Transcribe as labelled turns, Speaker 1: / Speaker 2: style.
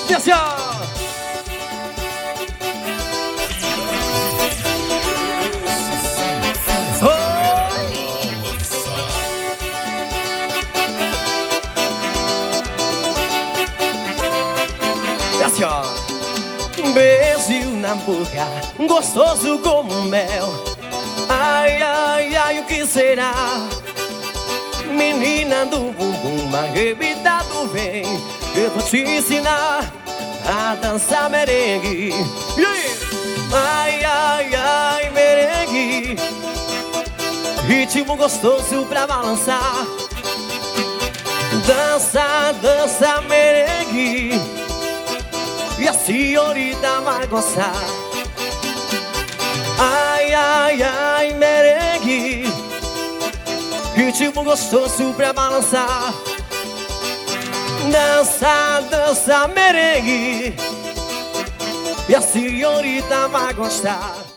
Speaker 1: E assim, ó. E assim, ó. Um beijo na boca, gostoso como mel. Ai, ai, ai, o que será? Menina do bumbum arrebitado, vem, eu vou te ensinar a dançar merengue. E aí? Ai, ai, ai, merengue, ritmo gostoso pra balançar. Dança, dança merengue, e a senhorita vai gostar. Ai, ai, ai, merengue, ritmo gostoso pra balançar. Dança, dança merengue, e a senhorita vai gostar.